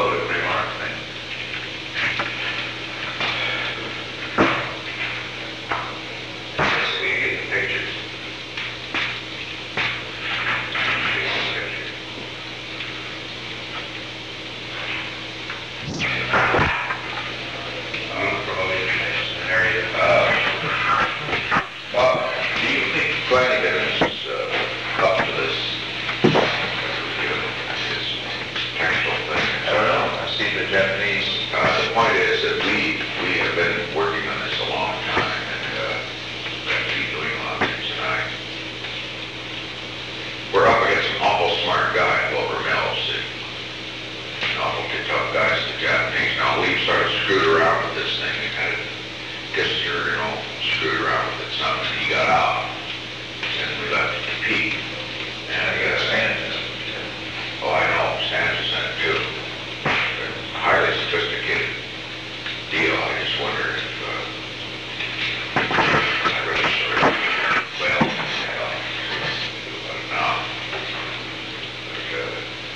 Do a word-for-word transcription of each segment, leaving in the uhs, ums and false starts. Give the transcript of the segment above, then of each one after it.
public remark thing. Yes, we can get the pictures. I'm promoting this area. Uh, Bob, do you think Flanagan is uh, up to this? This technical thing? I don't know. I see the Japanese. Uh, the point is that we we have been working on this a long time, and uh, we're going to keep doing a lot of things tonight. We're up against an awful smart guy, Wilbur Mills, and awfully tough guys, the Japanese. Now we've sort of screwed around with this thing and kind of kissed her, you know, screwed around with it some, and he got out, and we left to compete. And I guess Sands, oh, I know, Sands is in it too. A highly sophisticated deal. I just wonder if, uh, I really sort of, well, I don't do about it now. But, uh,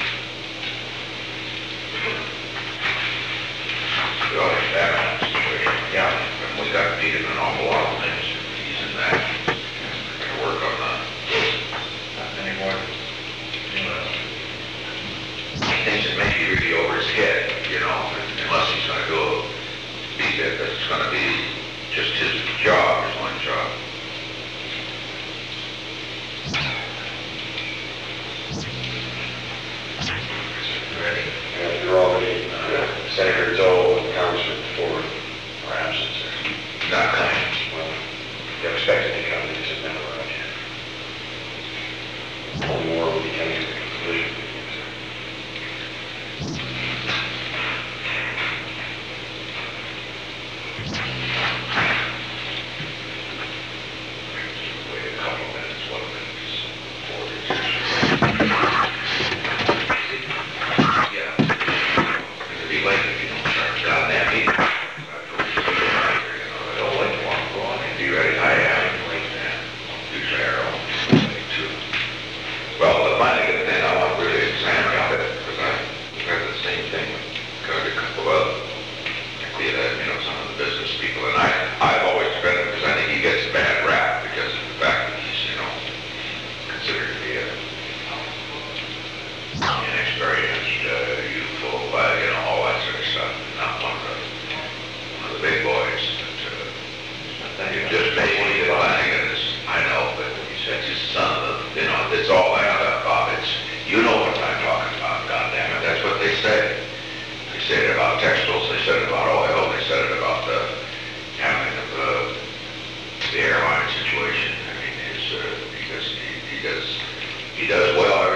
we always have that situation. Yeah, and we got to beat him in an awful lot of things. He's in that. We're going to work on that. Not many more. Things that make you really over his head, you know, unless he's going to go be that, that's going to be just his job, his one job. Ready? Yeah, you're already, uh, Senator Dole and Congressman Ford are absent, sir. Not coming. Well, they're expected to come, they just never arrived yet. Only more will be coming to the conclusion, sir. Wait a couple minutes, one minute, four minutes. Yeah. It'll be late if you don't start down that meeting. I don't like to walk, go on in. You ready? I am. Usually I don't. Too. Well, the finally get it in, I want really to examine it, because I had the same thing with a couple of other, you know, some of the business people, and I, I've always defended him because I think he gets a bad rap because of the fact that he's, you know, considered to be a inexperienced, uh, youthful, uh, you know, all that sort of stuff, not one of the, one of the big boys. But, uh, you just made me Flanagan is, I know, but he said his son, you know, it's all that stuff, Bob. It's, you know what I'm talking about, goddammit. That's what they say. They said it about textiles, they said it about oil, they said it about the handling of the, the airline situation. I mean, his, uh, he does, he, he does, he does well